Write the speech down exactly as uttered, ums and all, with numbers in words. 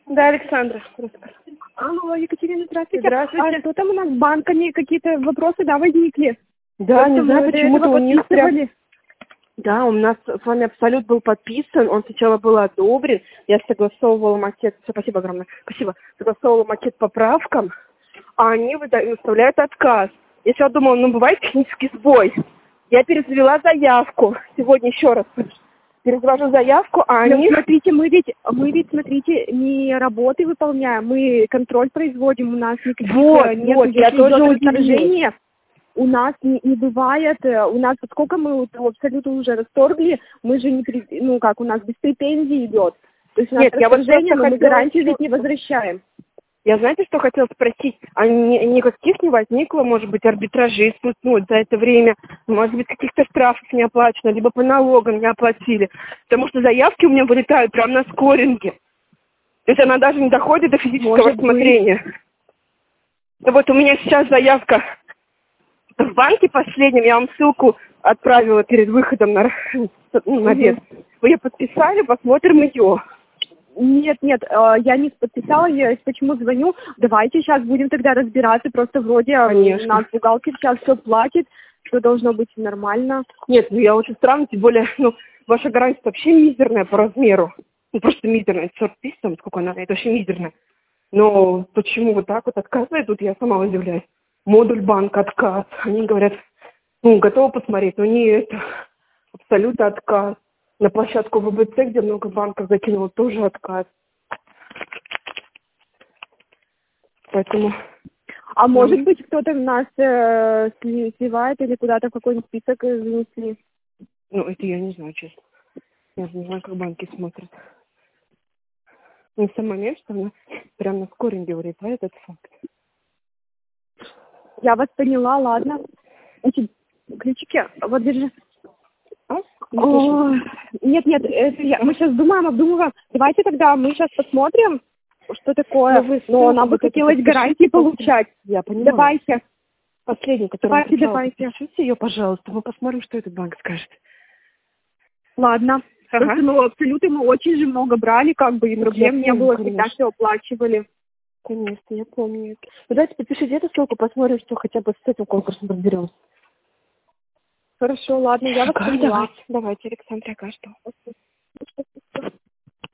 Да, Александра. Алло, Екатерина, здравствуйте. Здравствуйте. А что там у нас с банками, какие-то вопросы, да, возникли? Да, Просто не знаю, мы до почему-то этого у них прям... подписывали. Да, у нас с вами абсолют был подписан, он сначала был одобрен, я согласовывала макет, все, спасибо огромное, спасибо, согласовывала макет поправкам, а они выда- выставляют отказ. Я сначала думала, ну, бывает технический сбой. Я перевела заявку, сегодня еще раз перевожу заявку, а Но они... смотрите, мы ведь, мы ведь, смотрите, не работы выполняем, мы контроль производим, у нас никаких Вот, э, нет, вот, если я тоже идет удивилась. расторжение, у нас не, не бывает, э, у нас, вот сколько мы вот абсолютно уже расторгли, мы же не, при- ну как, у нас без претензий идет. То есть у нас Нет, я вот расторжение, просто но мы хотела гарантию еще- ведь не возвращаем. Я, знаете, что хотела спросить? А ни- никаких не возникло, может быть, арбитражей ну, за это время? Может быть, каких-то штрафов не оплачено, либо по налогам не оплатили? Потому что заявки у меня вылетают прямо на скоринге. То есть она даже не доходит до физического Может рассмотрения. Ну вот у меня сейчас заявка в банке последнем, я вам ссылку отправила перед выходом на, ну, на обед. Вы ее подписали, посмотрим ее. Нет, нет, э, я не подписала, я почему звоню. Давайте сейчас будем тогда разбираться, просто вроде э, Конечно. у нас бухгалтер сейчас все платит, все должно быть нормально. Нет, ну я очень странно, тем более, ну, ваша гарантия вообще мизерная по размеру. Ну, просто мизерная, сорок тысяч, там, сколько она, это вообще мизерная. Но почему вот так вот отказывает, тут я сама удивляюсь. Модуль банк отказ. Они говорят, ну, готовы посмотреть, но не это. Абсолютно отказ. На площадку ВБЦ, где много банков закинуло, тоже отказ. Поэтому... А ну, может быть кто-то нас э, сли- сливает или куда-то в какой-нибудь список э, занесли? Ну, это я не знаю, честно. Я не знаю, как банки смотрят. Но сам момент, что она прям на скоринге вылетает, этот факт. Я вас поняла, ладно. Эти ключики, вот держи. А? Не О, нет, нет, это я, мы сейчас думаем, обдумываем. Давайте тогда мы сейчас посмотрим, что такое. Ну, вы Но ссылку нам бы вот эту хотелось подпишите гарантии после. получать. Я понимаю. Давайте, Последний, который давайте, написала, давайте. подпишите ее, пожалуйста. Мы посмотрим, что этот банк скажет. Ладно. Ага. Просто, ну, абсолютно мы очень же много брали, как бы, и Я проблем не помню, было, всегда конечно. все оплачивали. Конечно, я помню это. Ну, давайте подпишите эту ссылку, посмотрим, что хотя бы с этим конкурсом разберемся. Хорошо, ладно, я вас Ага, поняла. давайте, давайте, Александра, ага, что?